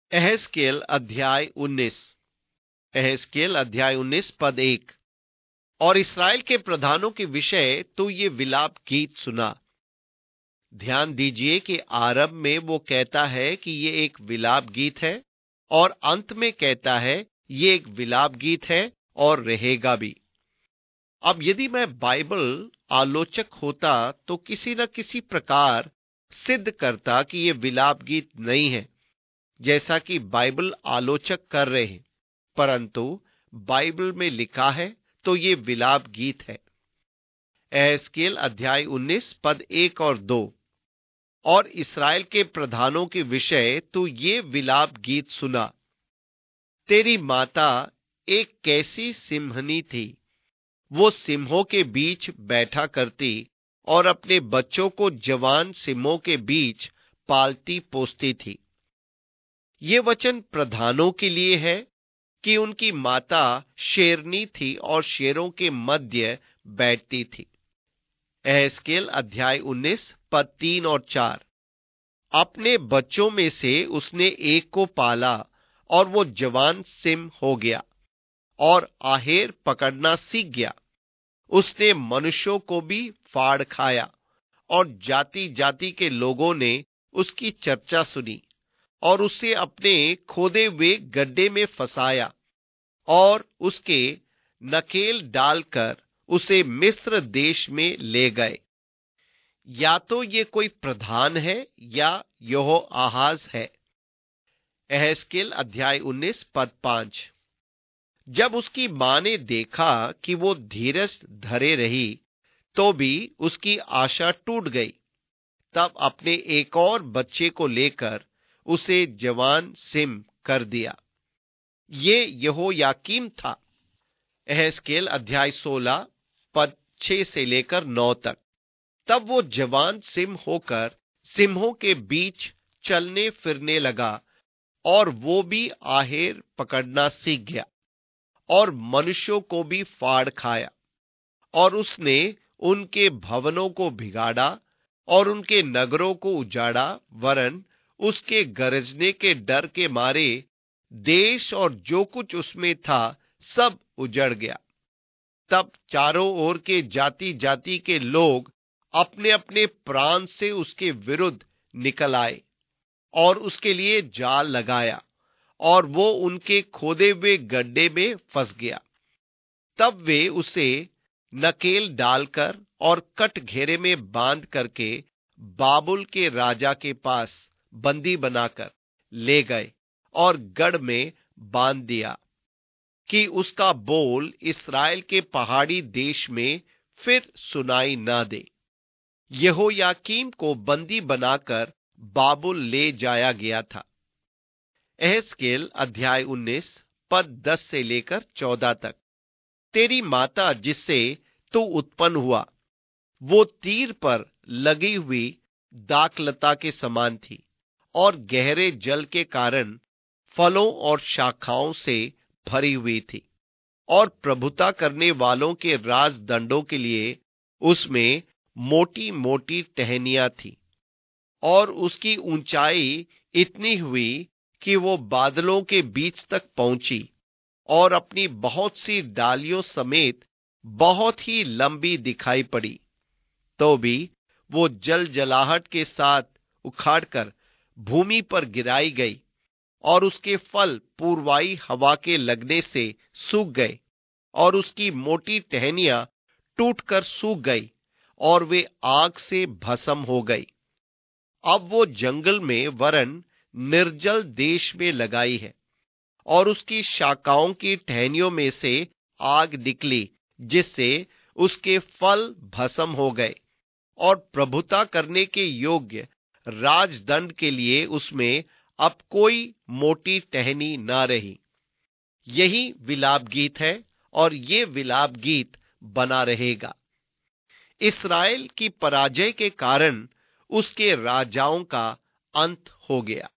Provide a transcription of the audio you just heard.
एहेजकेल अध्याय 19। एहेजकेल अध्याय 19 पद 1। और इस्राएल के प्रधानों के विषय तो ये विलाप गीत सुना। ध्यान दीजिए कि आरंभ में वो कहता है कि ये एक विलाप गीत है और अंत में कहता है ये एक विलाप गीत है और रहेगा भी। अब यदि मैं बाइबल आलोचक होता तो किसी न किसी प्रकार सिद्ध करता कि ये विलाप गीत नहीं है, जैसा कि बाइबल आलोचक कर रहे हैं, परंतु बाइबल में लिखा है तो ये विलाप गीत है। एहेजकेल अध्याय 19 पद 1 और 2। और इस्राएल के प्रधानों के विषय तो ये विलाप गीत सुना। तेरी माता एक कैसी सिंहनी थी, वो सिंहों के बीच बैठा करती और अपने बच्चों को जवान सिंहों के बीच पालती पोसती थी। ये वचन प्रधानों के लिए है कि उनकी माता शेरनी थी और शेरों के मध्य बैठती थी। एहेजकेल अध्याय 19 पद 3 और 4। अपने बच्चों में से उसने एक को पाला और वो जवान सिंह हो गया और आहेर पकड़ना सीख गया। उसने मनुष्यों को भी फाड़ खाया और जाति जाति के लोगों ने उसकी चर्चा सुनी और उसे अपने खोदे हुए गड्ढे में फंसाया और उसके नकेल डालकर उसे मिस्र देश में ले गए। या तो ये कोई प्रधान है या यहोआहाज है। एहेजकेल अध्याय 19 पद 5। जब उसकी मां ने देखा कि वो धीरज धरे रही तो भी उसकी आशा टूट गई, तब अपने एक और बच्चे को लेकर उसे जवान सिंह कर दिया। ये यहोयाकीम था। एहेजकेल अध्याय 16 पद 6 से लेकर 9 तक। तब वो जवान सिंह होकर सिंहों के बीच चलने फिरने लगा और वो भी आहेर पकड़ना सीख गया और मनुष्यों को भी फाड़ खाया। और उसने उनके भवनों को बिगाड़ा और उनके नगरों को उजाड़ा, वरन उसके गरजने के डर के मारे देश और जो कुछ उसमें था सब उजड़ गया। तब चारों ओर के जाति जाति के लोग अपने अपने प्राण से उसके विरुद्ध निकल आए और उसके लिए जाल लगाया और वो उनके खोदे हुए गड्ढे में फंस गया। तब वे उसे नकेल डालकर और कटघेरे में बांध करके बाबुल के राजा के पास बंदी बनाकर ले गए और गढ़ में बांध दिया कि उसका बोल इस्राएल के पहाड़ी देश में फिर सुनाई ना दे। यहोयाकीम को बंदी बनाकर बाबुल ले जाया गया था। एहेजकेल अध्याय 19 पद 10 से लेकर 14 तक। तेरी माता जिससे तू उत्पन्न हुआ वो तीर पर लगी हुई दाखलता के समान थी और गहरे जल के कारण फलों और शाखाओं से भरी हुई थी और प्रभुता करने वालों के राजदंडों के लिए उसमें मोटी मोटी टहनियां थी और उसकी ऊंचाई इतनी हुई कि वो बादलों के बीच तक पहुंची और अपनी बहुत सी डालियों समेत बहुत ही लंबी दिखाई पड़ी। तो भी वो जलजलाहट के साथ उखाड़कर भूमि पर गिराई गई और उसके फल पूर्वाई हवा के लगने से सूख गए और उसकी मोटी टहनियां टूटकर सूख गई और वे आग से भस्म हो गई। अब वो जंगल में वरन निर्जल देश में लगाई है और उसकी शाखाओं की टहनियों में से आग निकली जिससे उसके फल भस्म हो गए और प्रभुता करने के योग्य राजदंड के लिए उसमें अब कोई मोटी टहनी ना रही। यही विलाप गीत है और ये विलाप गीत बना रहेगा। इस्राएल की पराजय के कारण उसके राजाओं का अंत हो गया।